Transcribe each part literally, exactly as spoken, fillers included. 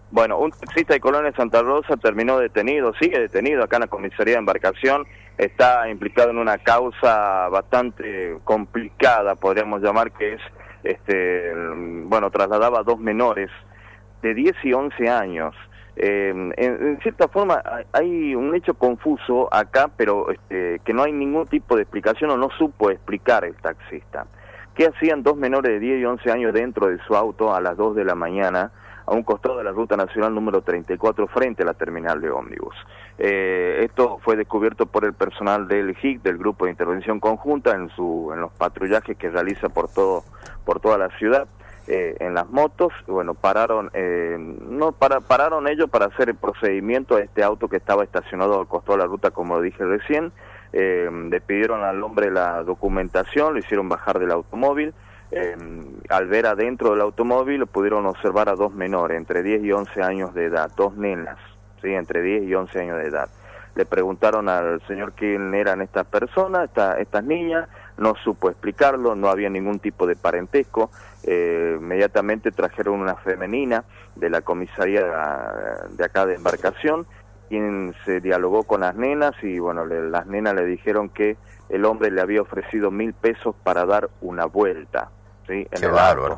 Bueno, un taxista de Colonia Santa Rosa terminó detenido, sigue detenido acá en la comisaría de embarcación, está implicado en una causa bastante complicada, podríamos llamar, que es, este, bueno, trasladaba a dos menores de diez y once años. Eh, en, en cierta forma hay un hecho confuso acá, pero este, que no hay ningún tipo de explicación o no supo explicar el taxista. ¿Qué hacían dos menores de diez y once años dentro de su auto a las dos de la mañana a un costado de la ruta nacional número treinta y cuatro frente a la terminal de ómnibus? Eh, esto fue descubierto por el personal del G I C, del Grupo de Intervención Conjunta, en, su, en los patrullajes que realiza por, todo, por toda la ciudad. Eh, en las motos, bueno, pararon, eh, no para, pararon ellos para hacer el procedimiento a este auto que estaba estacionado al costado de la ruta, como lo dije recién. Eh, le pidieron al hombre la documentación, lo hicieron bajar del automóvil. Eh, al ver adentro del automóvil pudieron observar a dos menores, entre diez y once años de edad, dos nenas, ¿sí? Entre diez y once años de edad. Le preguntaron al señor quién eran estas personas, esta, estas niñas, no supo explicarlo, no había ningún tipo de parentesco. Eh, inmediatamente trajeron una femenina de la comisaría de, de acá de embarcación, quien se dialogó con las nenas y bueno, le, las nenas le dijeron que el hombre le había ofrecido mil pesos para dar una vuelta, ¿sí? En Qué el bárbaro. auto,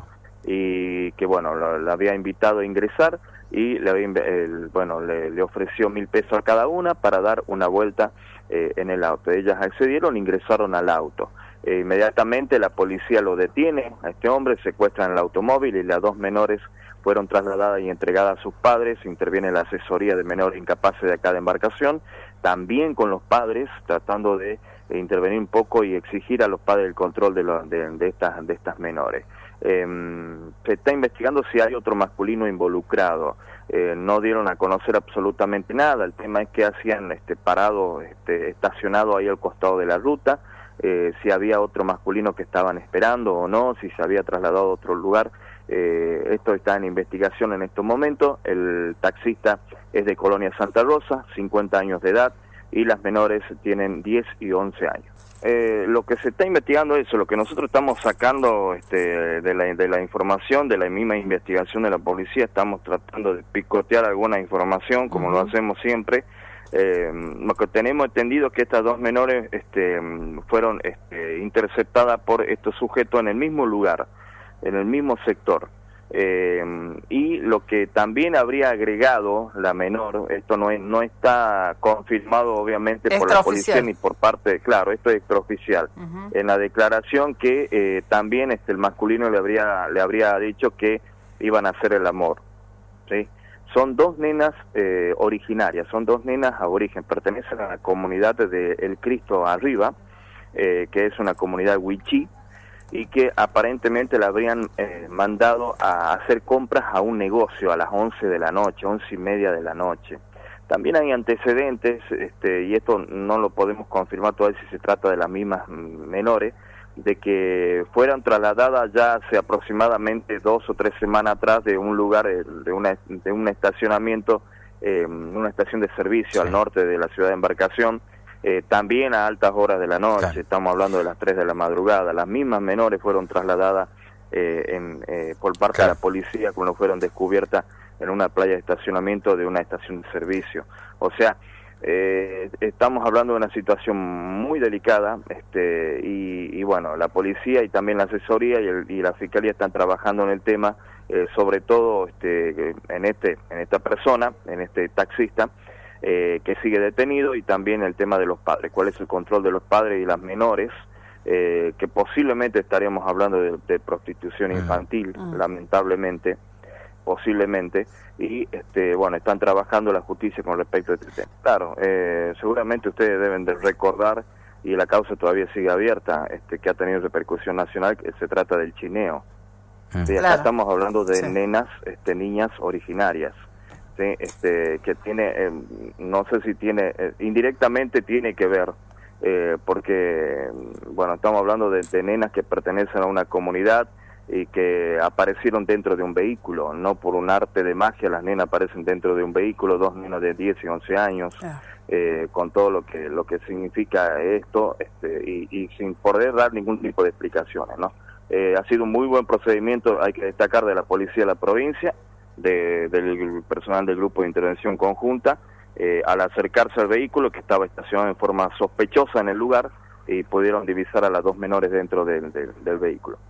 y que bueno, lo, lo había invitado a ingresar y le, había, el, bueno, le, le ofreció mil pesos a cada una para dar una vuelta eh, en el auto. Ellas accedieron, ingresaron al auto. Eh, inmediatamente la policía lo detiene a este hombre, secuestran el automóvil y las dos menores fueron trasladadas y entregadas a sus padres. Interviene la asesoría de menores incapaces de acá de embarcación, también con los padres, tratando de, de intervenir un poco y exigir a los padres el control de, lo, de, de, estas, de estas menores. Eh, se está investigando si hay otro masculino involucrado. Eh, no dieron a conocer absolutamente nada. El tema es que hacían este parado, este, estacionado ahí al costado de la ruta. Eh, si había otro masculino que estaban esperando o no, si se había trasladado a otro lugar. Eh, esto está en investigación en estos momentos. El taxista es de Colonia Santa Rosa, cincuenta años de edad, y las menores tienen diez y once años. Eh, lo que se está investigando es eso, lo que nosotros estamos sacando este, de, la, de la información, de la misma investigación de la policía. Estamos tratando de picotear alguna información, como uh-huh. lo hacemos siempre. Eh, lo que tenemos entendido es que estas dos menores este, fueron este, interceptadas por estos sujetos en el mismo lugar, en el mismo sector. Eh, y lo que también habría agregado la menor, esto no es, no está confirmado obviamente por la policía ni por parte, claro, esto es extraoficial, uh-huh. en la declaración que eh, también este el masculino le habría le habría dicho que iban a hacer el amor, ¿sí? Son dos nenas eh, originarias, son dos nenas aborigen, pertenecen a la comunidad de El Cristo Arriba, eh, que es una comunidad wichí, y que aparentemente la habrían eh, mandado a hacer compras a un negocio a las once de la noche, once y media de la noche. También hay antecedentes, este, y esto no lo podemos confirmar todavía si se trata de las mismas menores, de que fueran trasladadas ya hace aproximadamente dos o tres semanas atrás de un lugar, de una de un estacionamiento, eh, una estación de servicio sí. al norte de la ciudad de Embarcación, Eh, también a altas horas de la noche, claro. Estamos hablando de las tres de la madrugada. Las mismas menores fueron trasladadas eh, en, eh, por parte claro. de la policía cuando fueron descubiertas en una playa de estacionamiento de una estación de servicio. O sea, eh, estamos hablando de una situación muy delicada, este, y, y bueno, la policía y también la asesoría y, el, y la fiscalía están trabajando en el tema, eh, sobre todo este, en, este, en esta persona, en este taxista, Eh, que sigue detenido, y también el tema de los padres, cuál es el control de los padres y las menores, eh, que posiblemente estaríamos hablando de, de prostitución infantil, uh-huh. lamentablemente, posiblemente, y este bueno, están trabajando la justicia con respecto a este tema. Claro, eh, seguramente ustedes deben de recordar, y la causa todavía sigue abierta, este que ha tenido repercusión nacional, que se trata del chineo. Uh-huh. Sí, acá claro. estamos hablando de sí. nenas, este, niñas originarias. Sí, este, que tiene, eh, no sé si tiene, eh, indirectamente tiene que ver, eh, porque, bueno, estamos hablando de, de nenas que pertenecen a una comunidad y que aparecieron dentro de un vehículo, no por un arte de magia, las nenas aparecen dentro de un vehículo, dos nenas de diez y once años, ah. eh, con todo lo que lo que significa esto, este, y, y sin poder dar ningún tipo de explicaciones, ¿no? Eh, ha sido un muy buen procedimiento, hay que destacar, de la policía de la provincia. de, del personal del Grupo de Intervención Conjunta, eh, al acercarse al vehículo que estaba estacionado en forma sospechosa en el lugar, y pudieron divisar a las dos menores dentro del, del, del vehículo.